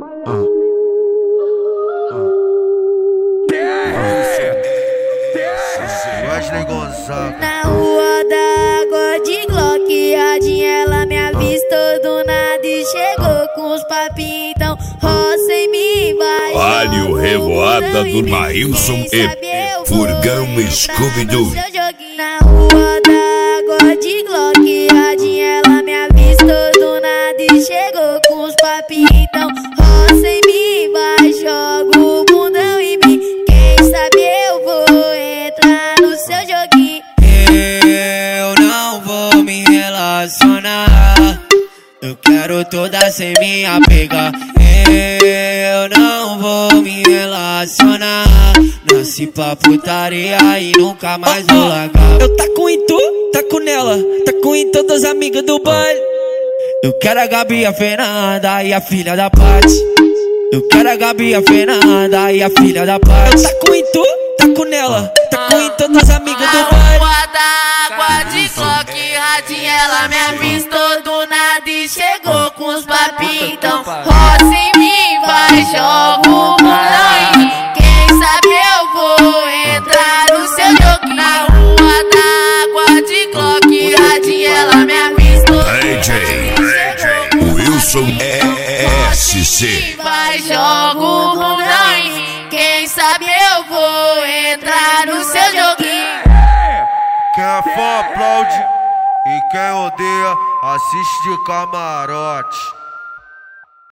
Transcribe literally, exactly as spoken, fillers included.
Ah. Wesley Gonzaga. Na rua da água de Glock, radinha ela me avistou do nada e chegou com os papinhos, então roça em mim, vai. Alho Revoada do Maílson e Furgão Scooby-Doo. Na rua da água de Glock, radinha ela me avistou do nada e chegou com os papinhos, então roça em mim, vai, joga o bundão em mim. Quem sabe eu vou entrar no seu joguinho. Eu não vou me relacionar, eu quero toda sem me apegar. Eu não vou me relacionar, nasci pra putaria e nunca mais vou largar. Eu taco em tu, taco nela, taco em todas as amigas do baile. Eu quero a Gabi, a Fernanda e a filha da Paty. Eu quero a Gabi, a Fernanda e a filha da Paty. Eu taco em tu, taco nela, taco em todas as amigas do baile. Na rua da água de Glock, radinha ela me avistou do nada e chegou com os papinhos, então roça em mim, vai, joga o bundão em mim. Quem sabe eu vou entrar no seu jogo. Na rua da água de Glock, radinha ela me avistou D J Wilson S C. vai, joga o bundão em mim. Quem sabe eu vou entrar no seu joguinho. Quem é fã aplaude e quem odeia assiste de camarote.